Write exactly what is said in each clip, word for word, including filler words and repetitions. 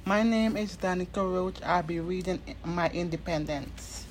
My name is Danica Roach. I'll be reading my independence.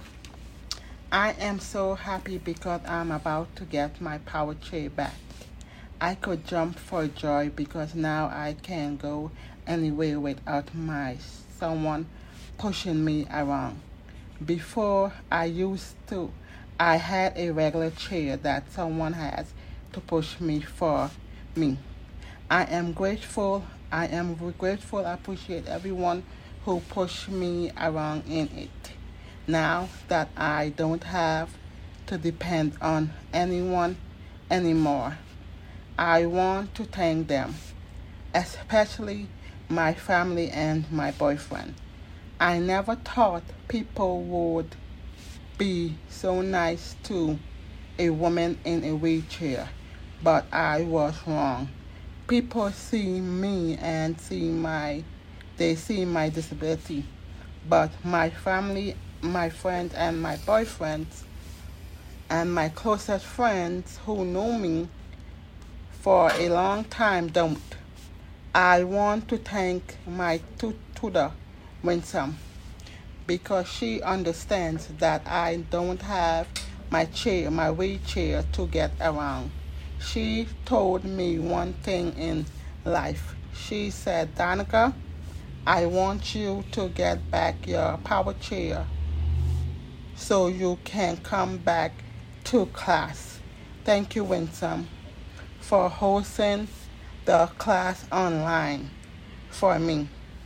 I am so happy because I'm about to get my power chair back. I could jump for joy because now I can go anywhere without my someone pushing me around. Before I used to, I had a regular chair that someone has to push me for me. I am grateful. I am grateful. I appreciate everyone who pushed me around in it. Now that I don't have to depend on anyone anymore, I want to thank them, especially my family and my boyfriend. I never thought people would be so nice to a woman in a wheelchair, but I was wrong. People see me and see my they see my disability, but my family, my friends and my boyfriends and my closest friends who know me for a long time don't. I want to thank my tu- tutor, Winsome, because she understands that I don't have my chair, my wheelchair to get around. She told me one thing in life. She said, Danica, I want you to get back your power chair so you can come back to class. Thank you, Winsome, for hosting the class online for me.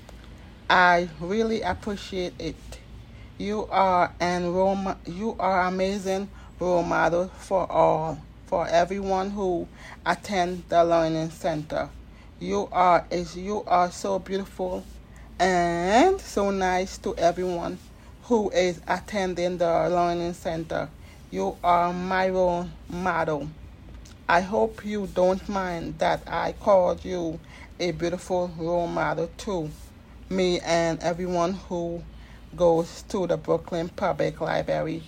I really appreciate it. You are an role, you are amazing role model for all, for everyone who attend the learning center. You are is you are so beautiful and so nice to everyone who is attending the learning center. You are my role model. I hope you don't mind that I called you a beautiful role model too. Me and everyone who goes to the Brooklyn Public Library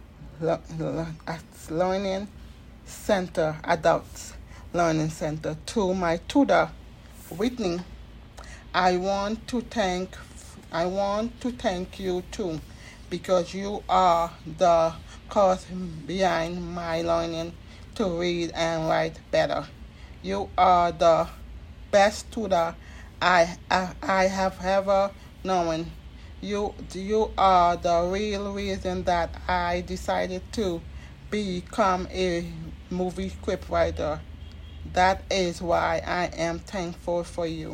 Learning Center, Adults Learning Center. To my tutor, Whitney, I want to thank I want to thank you too, because you are the cause behind my learning to read and write better. You are the best tutor I I, I have ever known. You you are the real reason that I decided to become a movie scriptwriter. That is why I am thankful for you.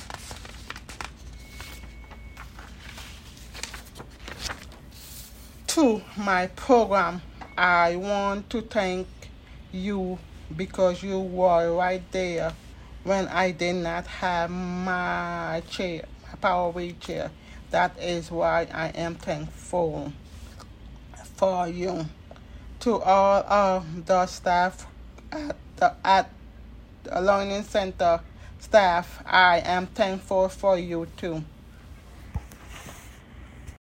To my program, I want to thank you because you were right there when I did not have my chair, my power wheelchair. That is why I am thankful for you. To all of the staff at the at the Learning Center staff, I am thankful for you too.